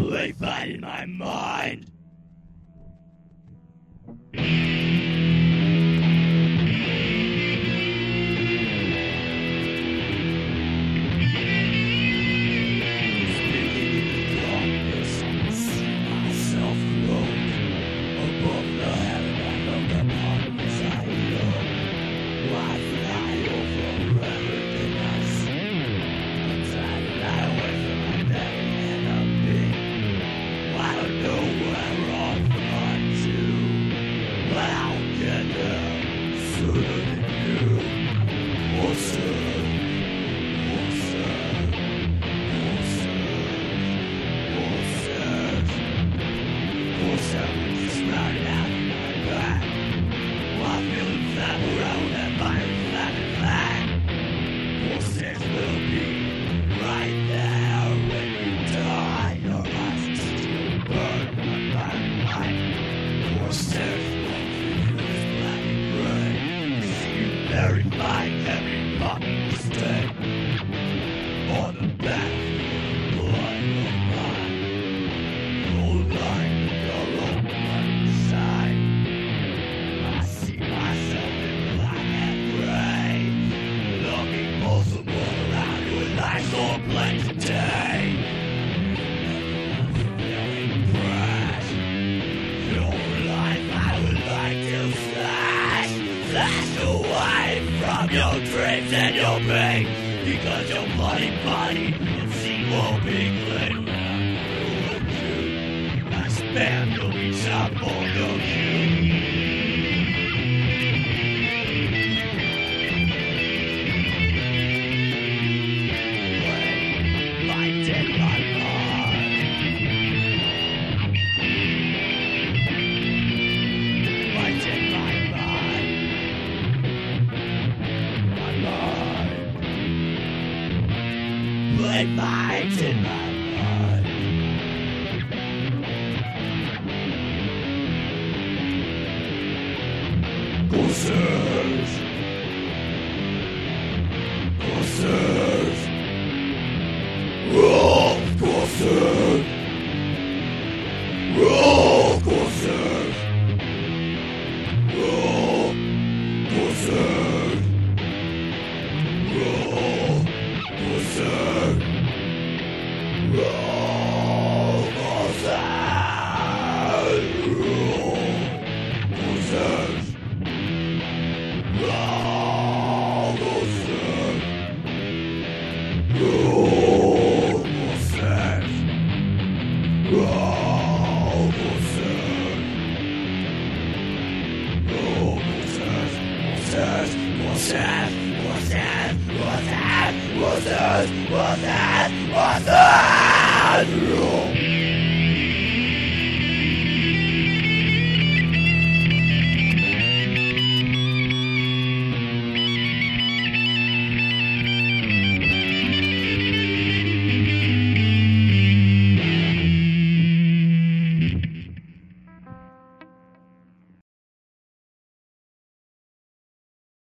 They fight in my mind. Verify every fucking mistake on the battlefield of mine. You're lying with your own bloody side. I see myself in black and gray, looking for someone around who is like so plain today. Feeling fresh. Your life I would like to slash away from your dreams and your pain, because your bloody body and see won't be clean. I spam to reach out for your you. Blood fights in my mind. Corsairs. Corsairs. Roll, Corsairs. Roll, Corsairs. Roll, Corsairs. Roll, Corsairs. Roll, Corsairs. Roll, Corsairs. Roll, Corsairs. Roll, Corsairs. Roll, Corsairs. Roll, Corsairs. Corsairs. Corsairs. Corsairs. Corsairs. Corsairs. Corsairs. Corsairs.